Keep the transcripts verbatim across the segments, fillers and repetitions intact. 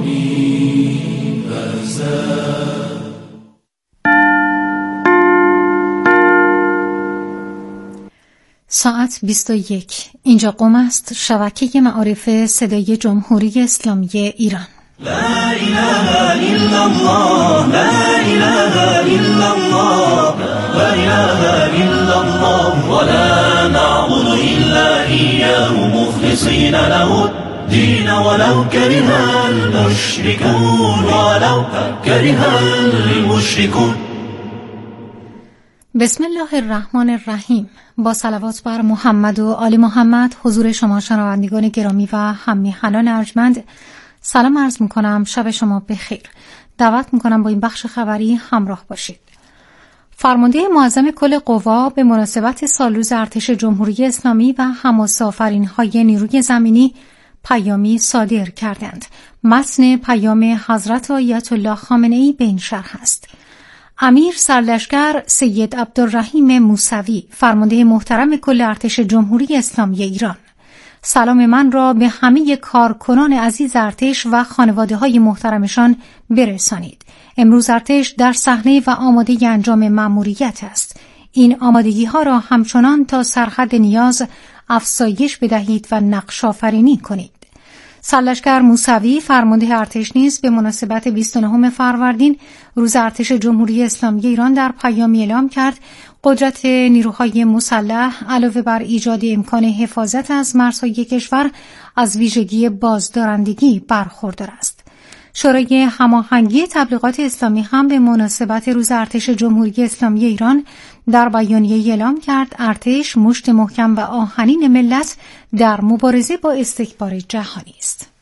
ساعت بیست و یک. اینجا قم است، شبکه معارف صدای جمهوری اسلامی ایران. لا اله الا الله، لا اله الا الله، لا اله الا الله، ولا نعبد الا اياه مخلصين له الدين ولو كره المشركون، ولو كره المشركون. بسم الله الرحمن الرحیم. با صلوات بر محمد و آل محمد حضور شما شنوندگان گرامی و هم‌میهنان ارجمند سلام عرض می‌کنم. شب شما بخیر. دعوت می‌کنم با این بخش خبری همراه باشید. فرمانده معظم کل قوا به مناسبت سالروز ارتش جمهوری اسلامی و حماسه‌آفرین‌های نیروی زمینی پیامی صادر کردند. متن پیام حضرت آیت الله خامنه‌ای به این شرح است: امیر سرلشکر سید عبدالرحیم موسوی، فرمانده محترم کل ارتش جمهوری اسلامی ایران، سلام من را به همه کارکنان عزیز ارتش و خانواده‌های محترمشان برسانید. امروز ارتش در صحنه و آماده انجام مأموریت است. این آمادگی‌ها را همچنان تا سرحد نیاز افزایش بدهید و نقش آفرینی کنید. سرلشکر موسوی فرمانده ارتش نیز به مناسبت بیست و نهم فروردین روز ارتش جمهوری اسلامی ایران در پیامی اعلام کرد قدرت نیروهای مسلح علاوه بر ایجاد امکان حفاظت از مرزهای کشور از ویژگی بازدارندگی برخوردار است. شورای هماهنگی تبلیغات اسلامی هم به مناسبت روز ارتش جمهوری اسلامی ایران در بیانیه اعلام کرد ارتش مشت محکم و آهنین ملت در مبارزه با استکبار جهانی است.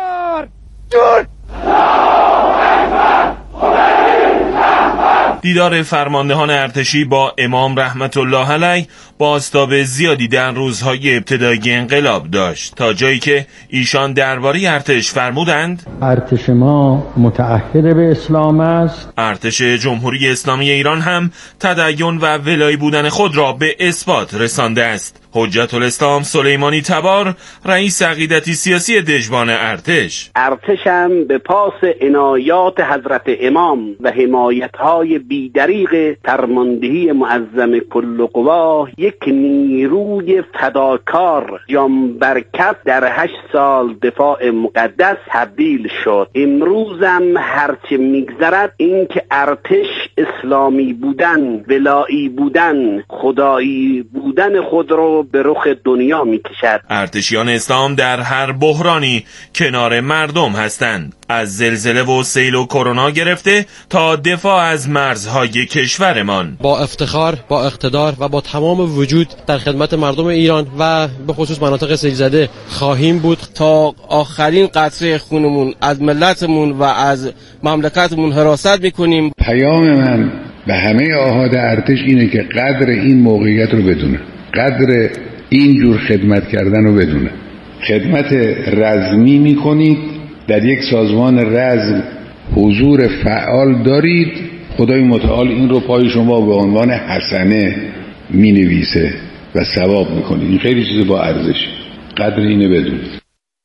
دیدار فرماندهان ارتشی با امام رحمت الله علیه بازتاب زیادی در روزهای ابتدایی انقلاب داشت، تا جایی که ایشان درباره ارتش فرمودند: ارتش ما متعهد به اسلام است. ارتش جمهوری اسلامی ایران هم تدین و ولایی بودن خود را به اثبات رسانده است. حجت الاسلام سلیمانی تبار، رئیس عقیدتی سیاسی دژبان ارتش: ارتشم به پاس عنایات حضرت امام و حمایت‌های بیدریغ فرماندهی معظم کل قوا یک نیروی فداکار جانبرکت در هشت سال دفاع مقدس تبدیل شد. امروزم هرچه میگذرد این که ارتش اسلامی بودن، ولایی بودن، خدایی بودن خود رو به رخ دنیا میکشد. ارتشیان اسلام در هر بحرانی کنار مردم هستند، از زلزله و سیل و کرونا گرفته تا دفاع از مرزهای کشورمان. با افتخار، با اقتدار و با تمام وجود در خدمت مردم ایران و به خصوص مناطق سیل زده خواهیم بود تا آخرین قطره خونمون از ملتمون و از مملکتمون حراست میکنیم. پیام من به همه آحاد ارتش اینه که قدر این موقعیت رو بدونه، قدر این جور خدمت کردن رو بدونه. خدمت رزمی میکنید، در یک سازمان رزم حضور فعال دارید، خدای متعال این رو پای شما به عنوان حسنه می نویسه و ثواب میکنه. این خیلی چیز با ارزش، قدر اینه بدونید.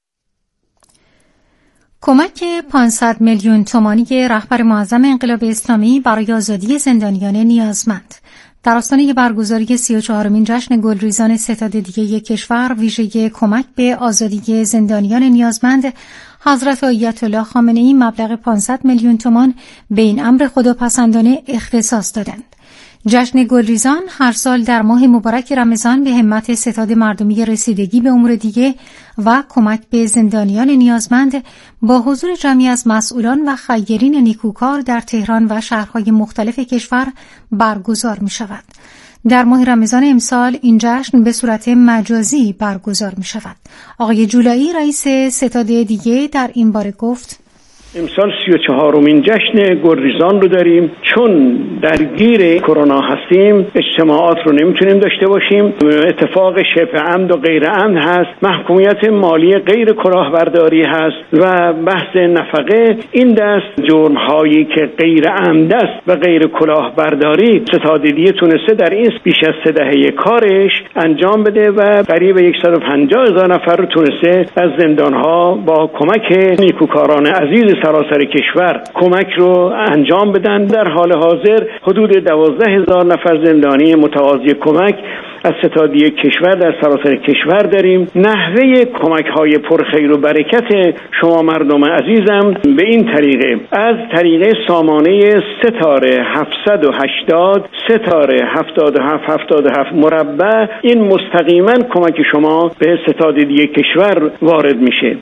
کمک پانصد میلیون تومانی رهبر معظم انقلاب اسلامی برای آزادی زندانیان نیازمند. در آستانه برگزاری سی و چهارمین جشن گلریزان ستاد دیگه کشور ویژه کمک به آزادی زندانیان نیازمند، حضرت آیت الله خامنه‌ای مبلغ پانصد میلیون تومان به این امر خداپسندانه اختصاص دادند. جشن گلریزان هر سال در ماه مبارک رمضان به همت ستاد مردمی رسیدگی به امور دیگه و کمک به زندانیان نیازمند با حضور جمعی از مسئولان و خیرین نیکوکار در تهران و شهرهای مختلف کشور برگزار می شود. در ماه رمضان امسال این جشن به صورت مجازی برگزار می شود. آقای جولایی رئیس ستاد دیگه در این باره گفت: امسال سی و چهارمین جشن گلریزان رو داریم. چون درگیر کرونا هستیم اجتماعات رو نمیتونیم داشته باشیم. اتفاق شبه عمد و غیر عمد هست، محکومیت مالی غیر کلاهبرداری هست و بحث نفقه. این دست جرم‌هایی که غیر عمد است و غیر کلاهبرداری ستادیدی تونسته در این بیش از سه دهه کارش انجام بده و قریب صد و پنجاه هزار نفر رو تونسته از زندان‌ها با کمک نیکوکاران عزیز سراسر کشور کمک رو انجام بدن. در حال حاضر حدود دوازده هزار نفر زندانی متقاضی کمک از ستادی کشور در سراسر کشور داریم. نحوه کمک‌های پرخیر و برکت شما مردم عزیزم به این طریقه: از طریق سامانه ستاره هفتصد و هشتاد ستاره هفتاد و هفت هفتاد و هفت مربع این مستقیما کمک شما به ستادی کشور وارد میشه.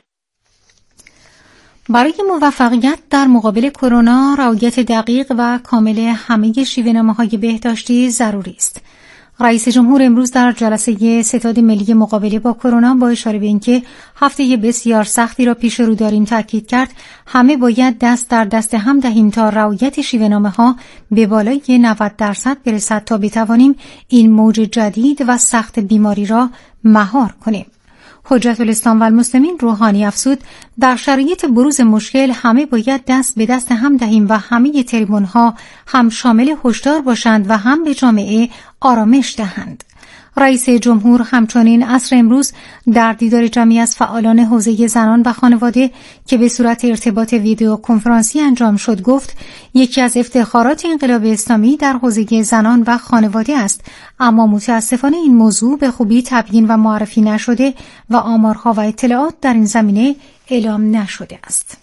برای موفقیت در مقابل کرونا رعایت دقیق و کامل همه شیوه‌نامه‌های بهداشتی ضروری است. رئیس جمهور امروز در جلسه ستاد ملی مقابله با کرونا با اشاره به اینکه هفته بسیار سختی را پیش رو داریم تاکید کرد همه باید دست در دست هم دهیم تا رعایت شیوه‌نامه‌ها به بالای نود درصد برسد تا بتوانیم این موج جدید و سخت بیماری را مهار کنیم. حجت الاسلام و المسلمین روحانی افزود در شرایط بروز مشکل همه باید دست به دست هم دهیم و همه تریبون‌ها هم شامل هشدار باشند و هم به جامعه آرامش دهند. رئیس جمهور همچنین عصر امروز در دیدار جمعی از فعالان حوزه زنان و خانواده که به صورت ارتباط ویدیو کنفرانسی انجام شد گفت یکی از افتخارات انقلاب اسلامی در حوزه زنان و خانواده است، اما متاسفانه این موضوع به خوبی تبیین و معرفی نشده و آمارها و اطلاعات در این زمینه اعلام نشده است.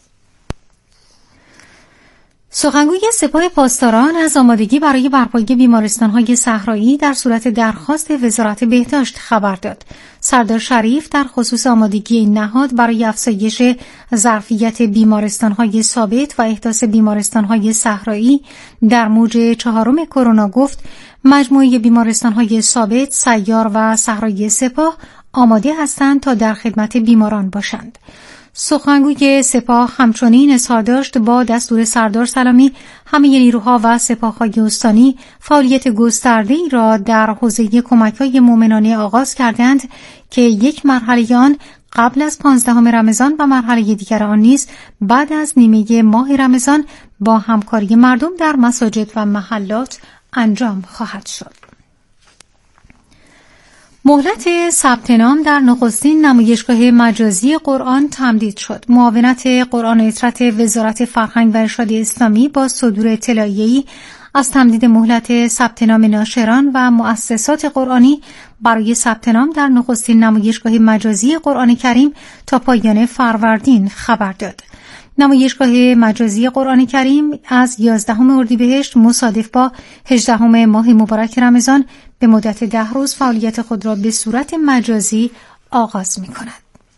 سخنگوی سپاه پاسداران از آمادگی برای برپایی بیمارستان‌های صحرایی در صورت درخواست وزارت بهداشت خبر داد. سردار شریف در خصوص آمادگی این نهاد برای افزایش ظرفیت بیمارستان‌های ثابت و احداث بیمارستان‌های صحرایی در موج چهارم کرونا گفت مجموعه بیمارستان‌های ثابت، سیار و صحرایی سپاه آماده هستند تا در خدمت بیماران باشند. سخنگوی سپاه همچنین اظهار داشت با دستور سردار سلامی همه نیروها و سپاه‌های استانی فعالیت گسترده‌ای را در حوزه کمک‌های مومنانه آغاز کردند که یک مرحله آن قبل از پانزدهم رمضان و مرحله دیگر آن نیز بعد از نیمه ماه رمضان با همکاری مردم در مساجد و محلات انجام خواهد شد. مهلت ثبت نام در نخستین نمایشگاه مجازی قرآن تمدید شد. معاونت قرآن و اطرت وزارت فرهنگ و ارشاد اسلامی با صدور اطلاعیه‌ای از تمدید مهلت ثبت نام ناشران و مؤسسات قرآنی برای ثبت نام در نخستین نمایشگاه مجازی قرآن کریم تا پایان فروردین خبر داد. نمایشگاه مجازی قرآن کریم از یازدهم اردیبهشت مصادف با هجدهم ماه مبارک رمضان به مدت ده روز فعالیت خود را به صورت مجازی آغاز می کند.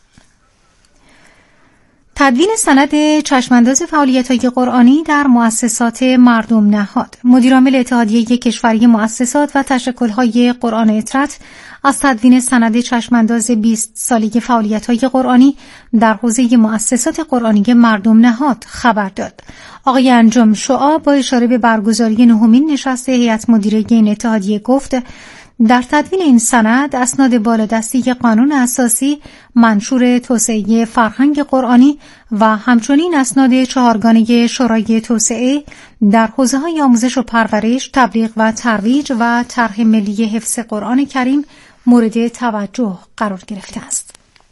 تدوین سند چشمانداز فعالیت‌های قرآنی در مؤسسات مردم نهاد. مدیرعامل اتحادیه کشوری مؤسسات و تشکل‌های قرآن اطرت از تدوین سند چشمانداز بیست ساله فعالیت‌های قرآنی در حوزه مؤسسات قرآنی مردم نهاد خبر داد. آقای انجم شعاع با اشاره به برگزاری نهمین نشست هیئت مدیره این اتحادیه گفت در تدوین این سند اسناد بالادستی قانون اساسی منشور توسعه فرهنگ قرآنی و همچنین اسناد چهارگانه شورای توسعه در حوزه‌های آموزش و پرورش، تبلیغ و ترویج و طرح ملی حفظ قرآن کریم مورد توجه قرار گرفته است.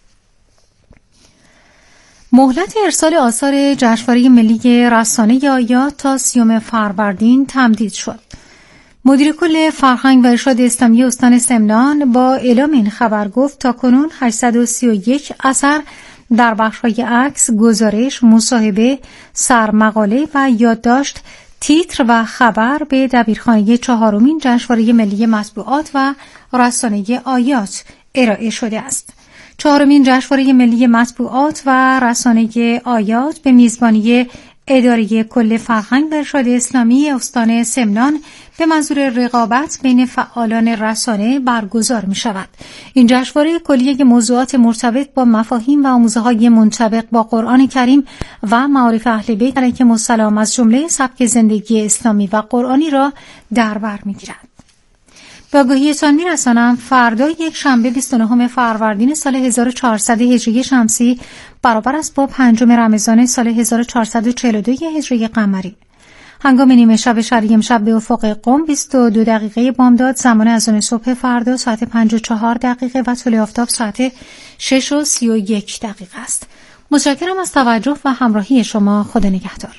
مهلت ارسال آثار جشنواره ملی رسانه آیات تا سیوم فروردین تمدید شد. مدیر کل فرهنگ و ارشاد اسلامی استان سمنان با اعلام این خبر گفت تاکنون هشتصد و سی و یک اثر در بخش‌های عکس، گزارش، مصاحبه، سرمقاله و یادداشت، تیتر و خبر به دبیرخانه چهارمین جشنواره ملی مطبوعات و رسانه آیات ارائه شده است. چهارمین جشنواره ملی مطبوعات و رسانه آیات به میزبانی اداره کل فرهنگ و ارشاد اسلامی استان سمنان به منظور رقابت بین فعالان رسانه برگزار می شود. این جشنواره کلیه موضوعات مرتبط با مفاهیم و آموزه‌های منطبق با قرآن کریم و معارف اهل بیت علیهم السلام از جمله سبک زندگی اسلامی و قرآنی را در بر می گیرد. به آگاهیتان می رسانم فردا یک شنبه بیست و نهم فروردین سال هزار و چهارصد هجری شمسی برابر است با پنجم رمضان سال هزار و چهارصد و چهل و دو هجری قمری. هنگام نیمه شب شرعی امشب به افق قم بیست و دو دقیقه بامداد زمان اذان صبح فردا ساعت پنج و چهار دقیقه و طلوع آفتاب ساعت شش و سی و یک دقیقه است. متشکرم از توجه و همراهی شما. خدا نگهدار.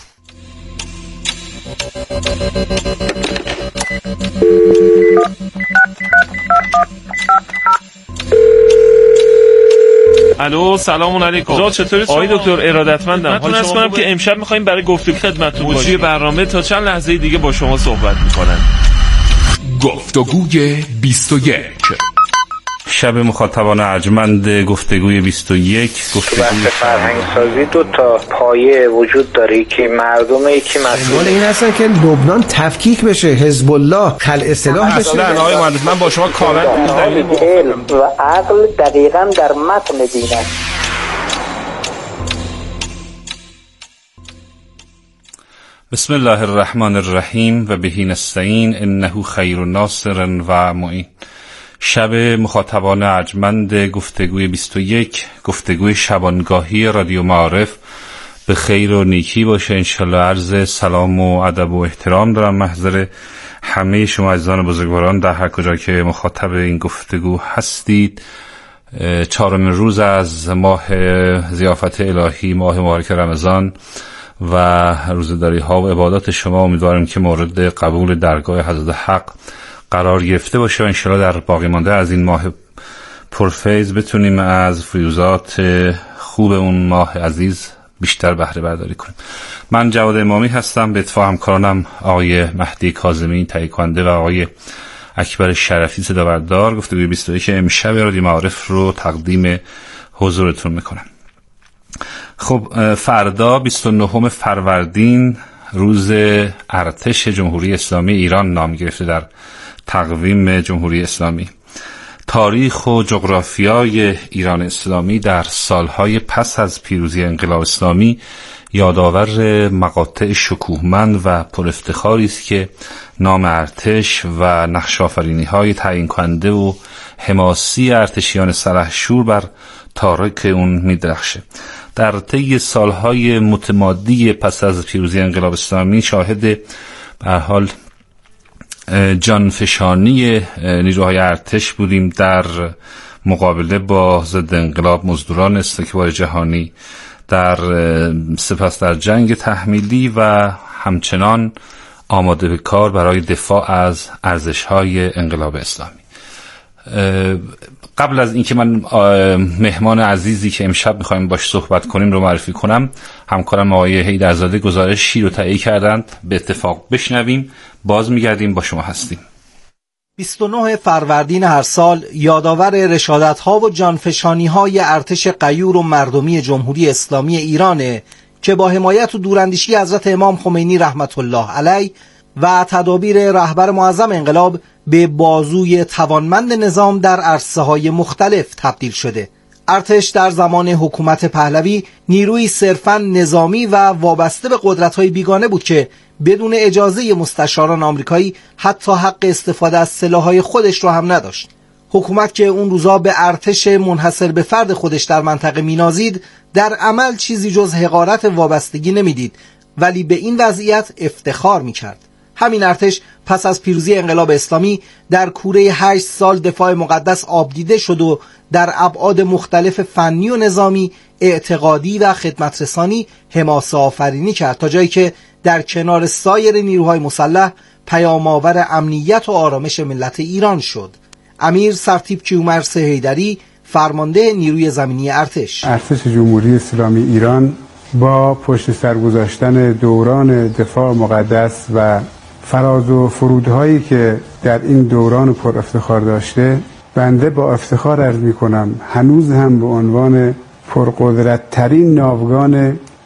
الو سلام علیکم. چطوری آقای دکتر؟ ارادتمندم. من تونست کنم که امشب می‌خوایم برای گفتگو خدمتتون باشیم. مجری برنامه تا چند لحظه دیگه با شما صحبت می‌کنن. گفتگوی بیست و یک. شب مخاطبان ارجمند گفتگوی بیست و یک. گفتگوی فرهنگسازی دو تا پایه وجود داره که مردمه که مسئول این هستن که لبنان تفکیک بشه، حزب الله خلع سلاح بشه. اصلا آقای مهندس من با شما کاملا علم و عقل دقیقاً در متن دین است. بسم الله الرحمن الرحیم و بهی نستعین انه خیر ناصر و معین. شب مخاطبان ارجمند گفتگوی بیست و یک، گفتگوی شبانگاهی رادیو معارف به خیر و نیکی باشه انشالله. عرض سلام و ادب و احترام دارم محضر همه شما عزیزان بزرگواران در هر کجا که مخاطب این گفتگو هستید. چهارمین روز از ماه ضیافت الهی، ماه مبارک رمضان و روزداری ها و عبادات شما امیدوارم که مورد قبول درگاه حضرت حق قرار گرفته باشه و انشالله در باقی مانده از این ماه پرفیض بتونیم از فیوزات خوب اون ماه عزیز بیشتر بهره برداری کنیم. من جواد امامی هستم، به اتفاق همکارانم آقای مهدی کاظمی تهیه کننده و آقای اکبر شرفی صدابردار گفتگوی بیست و یک امشب رادیو معارف رو تقدیم حضورتون میکنم. خب فردا بیست و نهم فروردین روز ارتش جمهوری اسلامی ایران نام گرفته در تقویم جمهوری اسلامی. تاریخ و جغرافیای ایران اسلامی در سالهای پس از پیروزی انقلاب اسلامی یادآور مقاطع شکوهمند و پر افتخاری است که نام ارتش و نقش آفرینی‌های تعیین کننده و حماسی ارتشیان سلحشور بر تارک اون می‌درخشه. در طی سالهای متمادی پس از پیروزی انقلاب اسلامی شاهد به هر حال جانفشانی نیروهای ارتش بودیم در مقابله با ضد انقلاب مزدوران استکبار جهانی، در سپس در جنگ تحمیلی و همچنان آماده به کار برای دفاع از ارزش‌های انقلاب اسلامی. قبل از اینکه من مهمان عزیزی که امشب می‌خوایم باش صحبت کنیم رو معرفی کنم، همکارم آقای حیدرزاده گزارشی رو تهیه کردند، به اتفاق بشنویم، باز میگردیم با شما هستیم. بیست و نه فروردین هر سال یادآور رشادت‌ها و جانفشانی‌های ارتش غیور و مردمی جمهوری اسلامی ایرانه که با حمایت و دوراندیشی حضرت امام خمینی رحمت الله علیه و تدابیر رهبر معظم انقلاب به بازوی توانمند نظام در عرصه‌های مختلف تبدیل شده. ارتش در زمان حکومت پهلوی نیروی صرفاً نظامی و وابسته به قدرت‌های بیگانه بود که بدون اجازه مستشاران آمریکایی حتی حق استفاده از سلاح‌های خودش رو هم نداشت. حکومت که اون روزا به ارتش منحصر به فرد خودش در منطقه مینازید، در عمل چیزی جز حقارت وابستگی نمیدید، ولی به این وضعیت افتخار میکرد. همین ارتش پس از پیروزی انقلاب اسلامی در کوره هشت سال دفاع مقدس آبدیده شد و در ابعاد مختلف فنی و نظامی، اعتقادی و خدمت رسانی حماسه آفرینی کرد تا جایی که در کنار سایر نیروهای مسلح پیام‌آور امنیت و آرامش ملت ایران شد. امیر سرتیپ کیومرث حیدری، فرمانده نیروی زمینی ارتش. ارتش جمهوری اسلامی ایران با پشت سر گذاشتن دوران دفاع مقدس و فراز و فرودهایی که در این دوران پر افتخار داشته، بنده با افتخار عرض می کنم هنوز هم به عنوان پرقدرت ترین ناوگان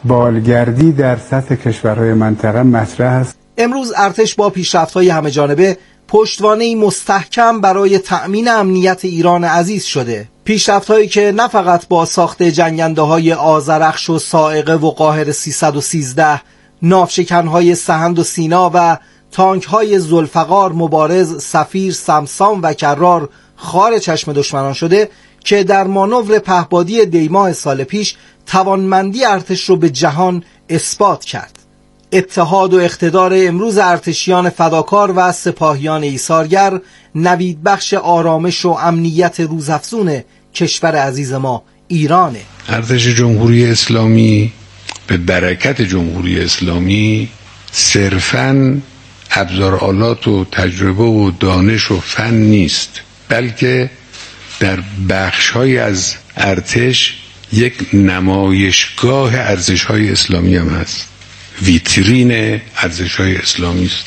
بالگردی در سطح کشورهای منطقه مطرح است. امروز ارتش با پیشرفت‌های همه‌جانبه پشتوانه‌ای مستحکم برای تأمین امنیت ایران عزیز شده. پیشرفت‌هایی که نه فقط با ساخت جنگنده‌های آذرخش و صاعقه و قاهره سیصد و سیزده، ناوشکن‌های سهند و سینا و تانک‌های ذوالفقار، مبارز، سفیر، سمسام و کرار خار چشم دشمنان شده که در مانور پهپادی دیماه سال پیش توانمندی ارتش رو به جهان اثبات کرد. اتحاد و اقتدار امروز ارتشیان فداکار و سپاهیان ایثارگر نوید بخش آرامش و امنیت روزافزون کشور عزیز ما ایرانه. ارتش جمهوری اسلامی به برکت جمهوری اسلامی صرفاً ابزارآلات و تجربه و دانش و فن نیست، بلکه در بخش‌های از ارتش یک نمایشگاه ارزش‌های اسلامی هم هست، ویترین ارزش‌های اسلامی است.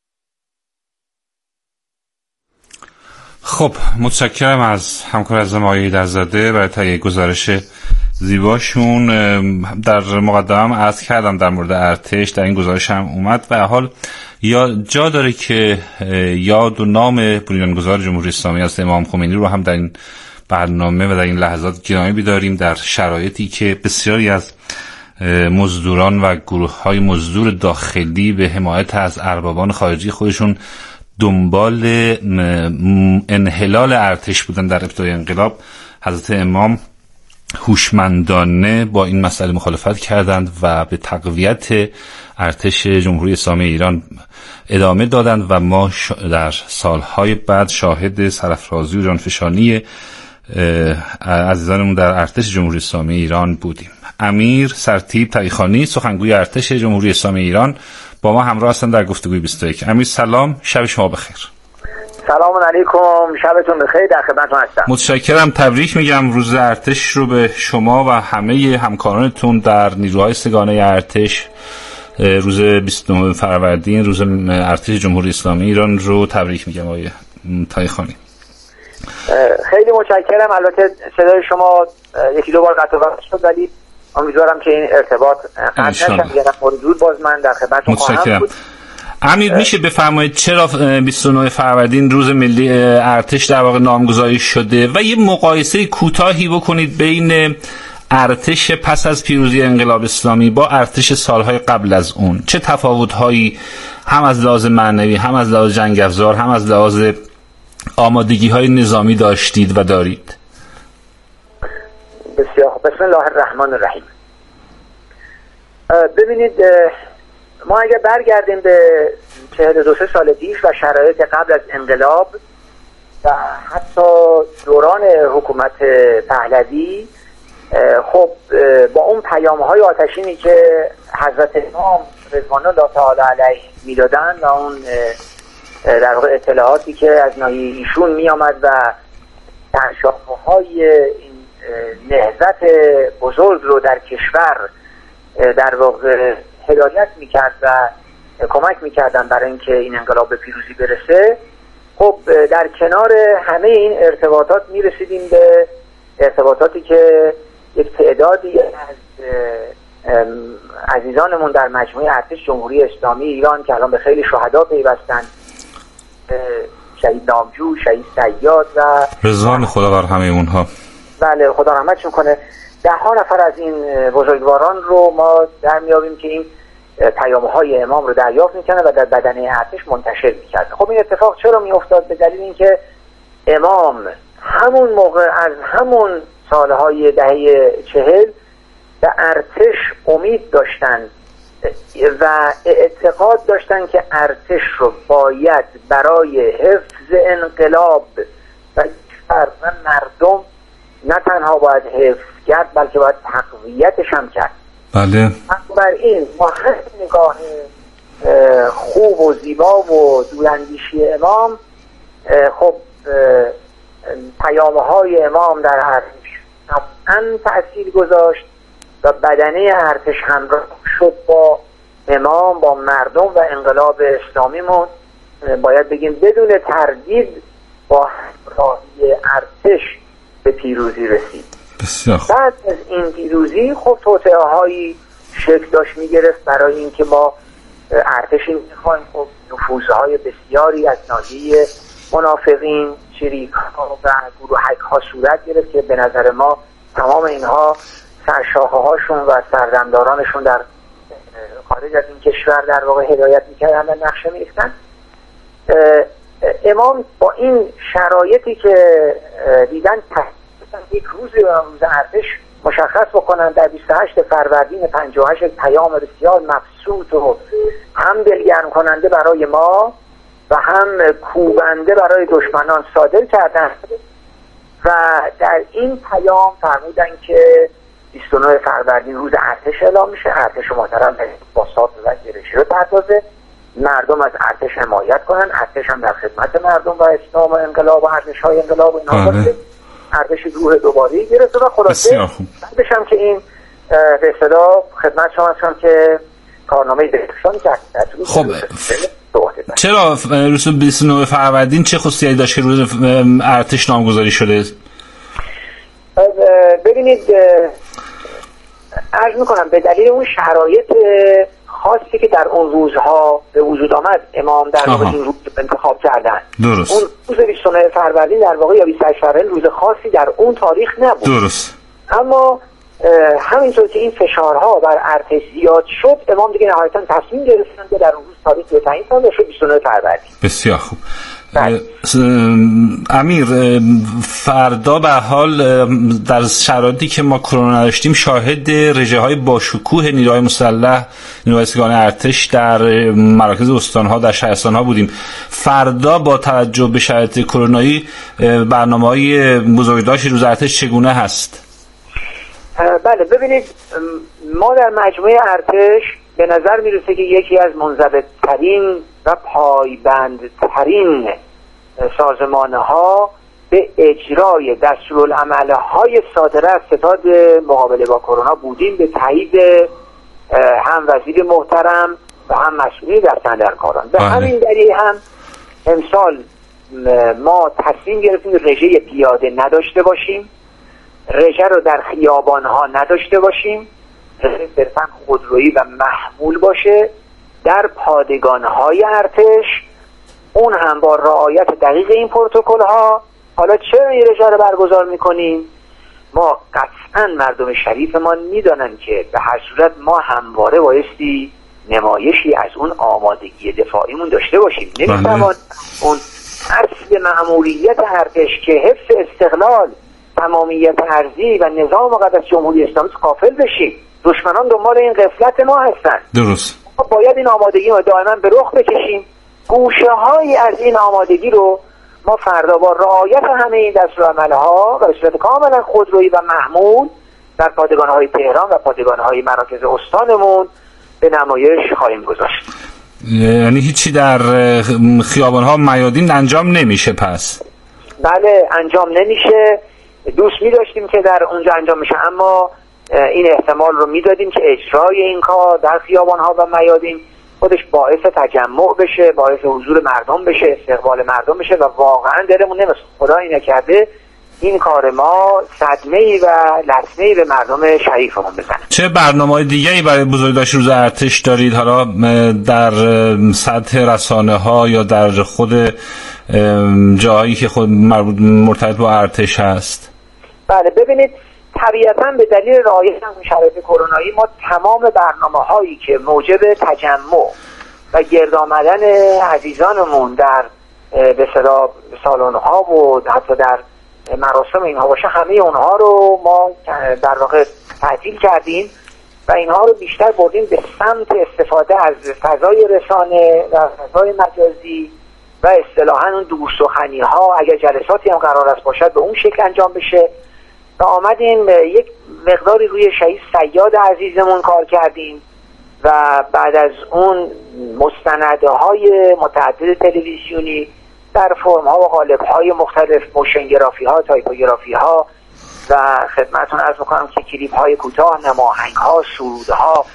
خب متشکرم از همکار از آقای ایدرزاده برای تهیه گزارش زیباشون. در مقدمم عرض کردم در مورد ارتش، در این گزارش هم اومد و حال یا جا داره که یاد و نام بنیانگذار جمهوری اسلامی از امام خمینی رو هم در این برنامه و در این لحظات گرامی بداریم، در شرایطی که بسیاری از مزدوران و گروه‌های مزدور داخلی به حمایت از اربابان خارجی خودشون دنبال انحلال ارتش بودن. در ابتدای انقلاب حضرت امام هوشمندانه با این مسئله مخالفت کردند و به تقویت ارتش جمهوری اسلامی ایران ادامه دادند و ما در سالهای بعد شاهد سرافرازی و جانفشانی عزیزانمون در ارتش جمهوری اسلامی ایران بودیم. امیر سرتیپ تقی‌خانی، سخنگوی ارتش جمهوری اسلامی ایران، با ما همراه هستند در گفتگوی بیست و یک. امیر سلام، شب شما بخیر. سلام علیکم، شبتون بخیر، در خدمتتون هستم. متشکرم، تبریک میگم روز ارتش رو به شما و همه همکارانتون در نیروهای سگانه ارتش. روز بیست و نه فروردین روز ارتش جمهوری اسلامی ایران رو تبریک میگم آقای تقی‌خانی. خیلی متشکرم. البته صدای شما یکی دو بار قطع و وصل شد ولی امیدوارم که این ارتباط قطع نشه. یه مورد زود باز من در خدمتتون خواهم بود. امیر میشه بفرمایید چرا بیست و نه فروردین روز ملی ارتش در واقع نامگذاری شده و یه مقایسه کوتاهی بکنید بین ارتش پس از پیروزی انقلاب اسلامی با ارتش سالهای قبل از اون؟ چه تفاوت‌هایی هم از لحاظ معنوی، هم از لحاظ جنگ افزار، هم از لحاظ آمادگی‌های نظامی داشتید و دارید؟ بسیار خوب. بسم الله الرحمن الرحیم. ببینید، ما اگر برگردیم به چهل و دو سال پیش و شرایط قبل از انقلاب و حتی دوران حکومت پهلوی، خب با اون پیام‌های آتشینی که حضرت امام رضوان الله تعالی علیه میدادن و اون در واقع اطلاعاتی که از ناحیه ایشون میآمد و سرشاخه‌های این نهضت بزرگ رو در کشور در واقع هدایت میکرد و کمک میکردن برای اینکه این انقلاب به پیروزی برسه، خب در کنار همه این ارتباطات میرسیدیم به ارتباطاتی که یک تعدادی از عزیزانمون در مجموعه ارتش جمهوری اسلامی ایران که الان به خیلی شهدا پیوستن، شهید نامجو، شهید صیاد و رضوان خدا بر همه اونها، بله خدا رحمتشون کنه، ده ها نفر از این بزرگواران رو ما در میابیم که این پیام‌های امام رو دریافت میکنه و در بدنه ارتش منتشر میکرد. خب این اتفاق چرا میافتاد؟ به دلیل اینکه امام همون موقع از همون سالهای دهه چهل به ارتش امید داشتن و اعتقاد داشتن که ارتش رو باید برای حفظ انقلاب و مردم نه تنها باید حفظ کرد بلکه باید تقویتش هم کرد. بله. بنابراین با هر نگاه خوب و زیبا و دوراندیشی امام، خب پیام‌های امام در ارتش قطعاً تأثیر گذاشت و بدنه ارتش همراه شد با امام، با مردم و انقلاب اسلامیمون. باید بگیم بدون تردید با همراهی ارتش به پیروزی رسید. بسیار. بعد از این پیروزی خب توطئه‌هایی شکل داشت میگرفت برای اینکه ما ارتشی میخوایم. خب نفوذهای بسیاری از ناحیه منافقین، چریک‌ها و گروهک‌ها صورت گرفت که به نظر ما تمام اینها سرشاخه هاشون و سردمدارانشون در خارج از این کشور در واقع هدایت میکردن و نقشه میریختن. امام با این شرایطی که دیدن یک روز روز ارتش مشخص بکنن در بیست و هشت فروردین پنجاه و هشت، پیام بسیار مبسوط و هم دلگرم کننده برای ما و هم کوبنده برای دشمنان صادر کردن و در این پیام فرمودن که بیست و نه فروردین روز ارتش اعلام میشه. ارتش محترم با ساز و رژه پردازه، مردم از ارتش حمایت کنن، ارتش هم در خدمت مردم و اسلام و انقلاب و ارتش‌های انقلاب و اینا باشه. ارتش روح دوباره گرفت و خلاصه بعدش هم که این به اصطلاح خدمت شما هستم که کارنامه درخشانی کرد. خب چرا روز بیست و نه فروردین چه خصوصیتی داشت که روز ارتش نامگذاری شده؟ ببینید عرض میکنم به دلیل اون شرایط خاصی که در اون روزها به وجود آمد امام در واقع این روز انتخاب کردن. درست. اون روز بیست و نه فروردین در واقع یا بیست و هشت فروردین روز خاصی در اون تاریخ نبود. درست. اما همینطور که این فشارها بر ارتش زیاد شد، امام دیگه نهایتاً تصمیم گرفتن که در اون روز تاریخ رو تعیین کنن شد بیست و نه فروردین. بسیار خوب. امیر، فردا به حال در شرایطی که ما کرونا داشتیم شاهد رژه های با شکوه نیروهای مسلح، نیروهای سگان ارتش در مراکز استانها، در شهرستانها بودیم. فردا با توجه به شرایط کرونایی برنامه‌های بزرگداشت روز ارتش چگونه هست؟ بله ببینید، ما در مجموعه ارتش به نظر میرسه که یکی از منضبط‌ترین و پایبندترین سازمان‌ها به اجرای دستورالعمل‌های صادره از ستاد مقابله با کرونا بودیم، به تایید هم وزیر محترم و هم مسئولین در سندرکاران. به همین دلیل هم امسال ما تصمیم گرفتیم رژه پیاده نداشته باشیم، رژه رو در خیابان‌ها نداشته باشیم، رژه صرفاً خودرویی و محمول باشه در پادگان‌های ارتش، اون هم با رعایت دقیق این پروتکل‌ها. حالا چرا این رژه رو برگزار می‌کنیم؟ ما قطعاً مردم شریفمان می‌دانن که به هر صورت ما همواره بایستی نمایشی از اون آمادگی دفاعیمون داشته باشیم. نمی‌توان اون اصل مأموریت ارتش که حفظ استقلال، تمامیت ارضی و نظام مقدس جمهوری اسلامی غافل بشیم. دشمنان دنبال این غفلت ما هستن. درست. ما باید این آمادگی رو دائما به رخ بکشیم. گوشه‌هایی از این آمادگی رو ما فردا با رعایت همه این دستورالعمل‌ها و به صورت کاملا خودرویی و محمول در پادگان‌های تهران و پادگان‌های مراکز استانمون به نمایش خواهیم گذاشت. یعنی هیچی در خیابان‌ها میادین انجام نمیشه پس؟ بله انجام نمیشه. دوست می داشتیم که در اونجا انجام میشه، اما این احتمال رو میدادیم که اجرای این کار در خیابان‌ها و میادین خودش باعث تجمع بشه، باعث حضور مردم بشه، استقبال مردم بشه و واقعا دلمون نمیخواد خدایی نکرده این کار ما صدمه‌ای و لطمه‌ای به مردم شریفمون بزنه. چه برنامه‌های دیگه‌ای برای بزرگداشت روز ارتش دارید، حالا در سطح رسانه‌ها یا در خود جایی که خود مربوط مرتبط با ارتش هست؟ بله ببینید، طبیعتاً به دلیل رعایت شرایط کرونایی ما تمام برنامه‌هایی که موجب تجمع و گرد آمدن عزیزانمون در به اصطلاح سالن‌ها و حتی در مراسم اینها باشه، همه اونها رو ما در واقع تعطیل کردیم و اینها رو بیشتر بردیم به سمت استفاده از فضای رسانه و فضای مجازی و اصطلاحاً اون دورسخنی‌ها، اگر جلساتی هم قرار است باشد به اون شکل انجام بشه و آمدیم یک مقداری روی شهید صیاد عزیزمون کار کردیم و بعد از اون مستندهای متعدد تلویزیونی در فرم‌ها و قالب‌های مختلف، موشنگرافی‌ها، تایپوگرافی‌ها و خدمتتون عرض می‌کنم که کلیپ‌های کوتاه، نماهنگ‌ها، سرودها،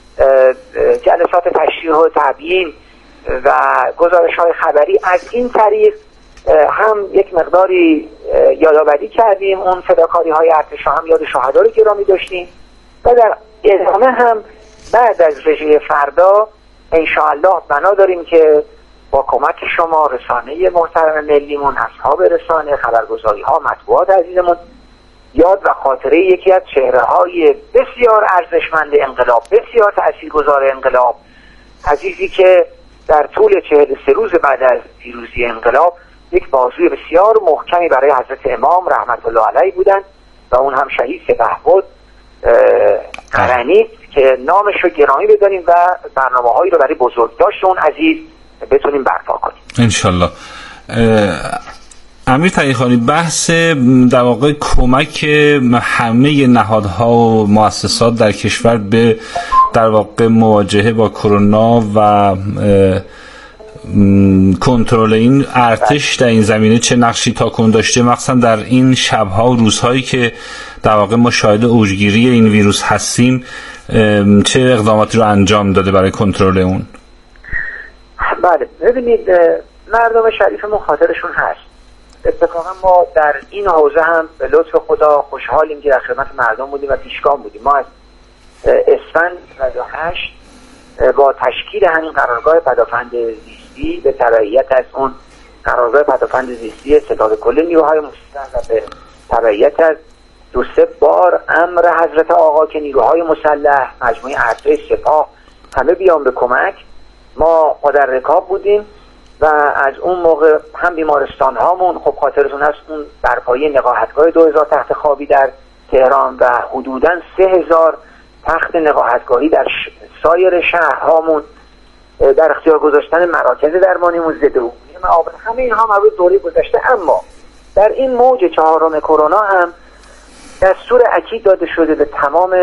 جلسات تشریح و تبیین و گزارش‌های خبری، از این طریق هم یک مقداری یادآوری کردیم اون فداکاری‌های ارتش، هم یاد شهدا رو گرامی داشتیم و در ادامه هم بعد از رژه فردا انشاءالله بنا داریم که با کمک شما، رسانه محترم ملیمون، اصحاب رسانه، خبرگزاری ها، مطبوعات عزیزمون، یاد و خاطره یکی از چهره های بسیار ارزشمند انقلاب، بسیار تاثیرگذار انقلاب، عزیزی که در طول چهل و سه روز بعد از پیروزی انقلاب یک بازوی بسیار محکمی برای حضرت امام رحمت الله علیه بودند و اون هم شهید سپهبد قرنی که نامش رو گرامی بداریم و برنامه‌هایی رو برای بزرگداشت اون عزیز بتونیم برپا کنیم انشالله. امیر تقی‌خانی، بحث در واقع کمک همه نهادها و مؤسسات در کشور به در واقع مواجهه با کرونا و کنترل این ارتش در این زمینه چه نقشی تاکنون داشته، مخصوصا در این شب‌ها و روزهایی که در واقع ما شاهد اوجگیری این ویروس هستیم، چه اقداماتی رو انجام داده برای کنترل اون؟ بله، ببینید مردم شریفمون خاطرشون هست. اتفاقا ما در این حوزه هم به لطف خدا خوشحالیم که در خدمت مردم بودیم و پیشگام بودیم. ما از اسفند نود و هشت با تشکیل همین قرارگاه پدافند زیستی به تبعیت از اون قرارگاه پدافند زیستی ستاد کل نیروهای مسلح و به تبعیت از دو سه بار امر حضرت آقا که نیروهای مسلح، مجموعه ارتش، سپاه همه بیان به کمک، ما در رکاب بودیم و از اون موقع هم بیمارستان هامون، خب خاطرتون هست اون برپایی نقاهتگاه دو هزار تخت خوابی در تهران و حدوداً سه هزار تخت نقاهتگاهی در سایر شهرهامون در اختیار گذاشتن مراکز درمانیمون زده بود. همه اینها مربوط دوره گذشته. اما در این موج چهارم کرونا هم دستور اکید داده شده به تمام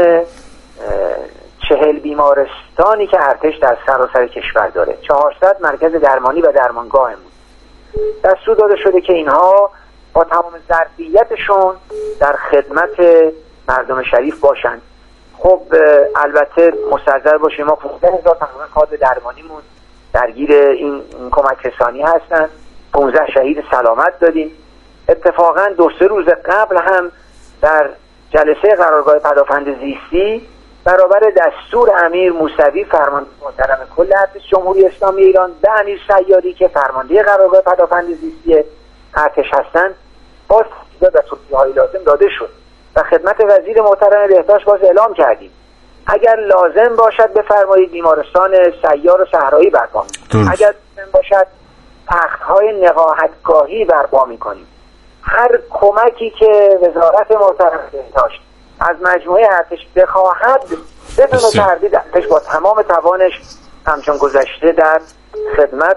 چهل بیمارستانی که ارتش در سراسر کشور داره، چهارصد مرکز درمانی و درمانگاهمون، دستور داده شده که اینها با تمام ظرفیتشون در خدمت مردم شریف باشند. خب البته مستحضر باشیم ما پانزده هزار تقریبا کادر درمانیمون درگیر این کمک رسانی هستن، پانزده شهید سلامت دادیم. اتفاقا دو سه روز قبل هم در جلسه قرارگاه پدافند زیستی برابر دستور امیر موسوی فرمانده محترم کل ارتش جمهوری اسلامی ایران به امیر سیاری که فرمانده قرارگاه پدافند زیستی ارتش هستند باز و توصیه‌های لازم داده شد و خدمت وزیر محترم بهداشت باز اعلام کردیم اگر لازم باشد بفرمایید بیمارستان سیار و صحرایی برپا می‌کنیم، اگر لازم باشد تخت‌های نقاهتگاهی برپا می‌کنیم. هر کمکی که وزارت محترم بهداشت از مجموعه ارتش بخواهد بدون تردید ارتش با تمام توانش همچون گذشته در خدمت.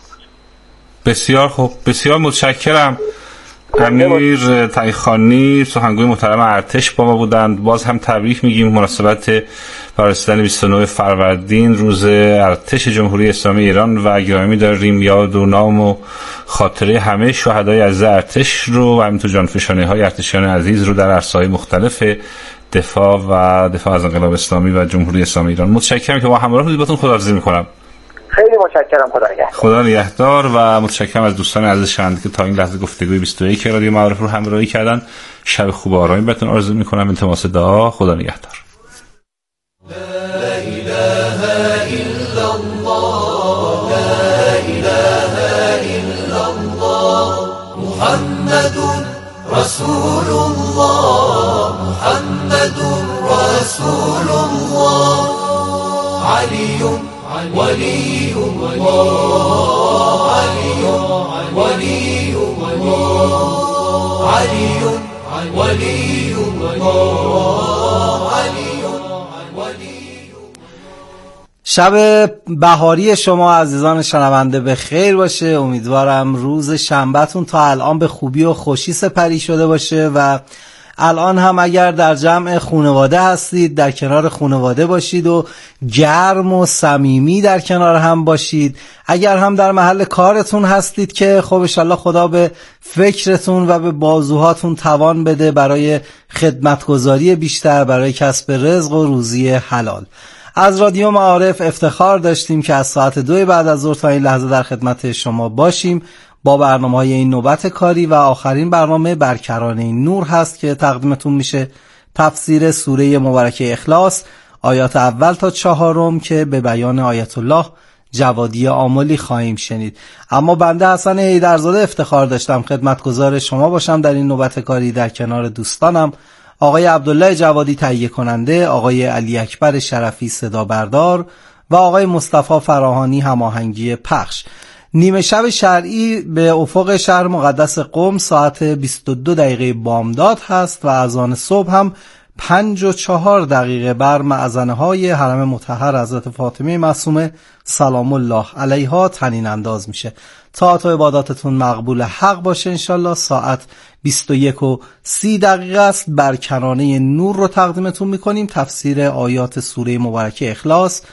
بسیار خوب، بسیار متشکرم. امیر تقی‌خانی سخنگوی محترم ارتش با ما بودند. باز هم تبریک میگیم مناسبت رسیدن بیست و نه فروردین روز ارتش جمهوری اسلامی ایران و گرامی داریم یاد و نام و خاطره همه شهدای عزیز ارتش رو و همینطور جانفشانی های ارتشیان عزیز رو در عرصه‌های مختلف دفاع و دفاع از انقلاب اسلامی و جمهوری اسلامی ایران. متشکرم که با همراه بودید. باتون خداحافظی می‌کنم. خیلی متشکرم. خدا نگهدار. خدا نگهدار و متشکرم از دوستان عزیز شنونده که تا این لحظه گفتگوی بیست و یک رادیو معارف رو همراهی کردن. شب خوب و آرامی بهتون آرزو می‌کنم. التماس دعا. خدا نگهدار. محمد رسول الله محمد رسول الله علي ولي الله علي ولي الله علي ولي الله علي شب بهاری شما عزیزان شنونده به خیر باشه. امیدوارم روز شنبهتون تا الان به خوبی و خوشی سپری شده باشه و الان هم اگر در جمع خانواده هستید در کنار خانواده باشید و گرم و صمیمی در کنار هم باشید. اگر هم در محل کارتون هستید که خب انشالله خدا به فکرتون و به بازوهاتون توان بده برای خدمتگزاری بیشتر، برای کسب رزق و روزی حلال. از رادیو معارف افتخار داشتیم که از ساعت دو بعد از ظهر تا این لحظه در خدمت شما باشیم با برنامه‌های این نوبت کاری و آخرین برنامه برکرانه نور هست که تقدیمتون میشه تفسیر سوره مبارکه اخلاص. آیات اول تا چهارم که به بیان آیت الله جوادی آملی خواهیم شنید. اما بنده حسن حیدرزاده افتخار داشتم خدمتگزار شما باشم در این نوبت کاری در کنار دوستانم آقای عبدالله جوادی تهیه کننده، آقای علی اکبر شرفی صدا بردار و آقای مصطفی فراهانی هماهنگی پخش. نیمه شب شرعی به افق شهر مقدس قم ساعت بیست و دو دقیقه بامداد هست و اذان صبح هم پنج و چهار دقیقه بر مأذنه های حرم مطهر حضرت فاطمه معصومه سلام الله علیها طنین انداز میشه. طاعت و عباداتتون مقبول حق باشه انشالله. ساعت بیست و یک و سی دقیقه است. برکنانه نور رو تقدیمتون میکنیم، تفسیر آیات سوره مبارکه اخلاص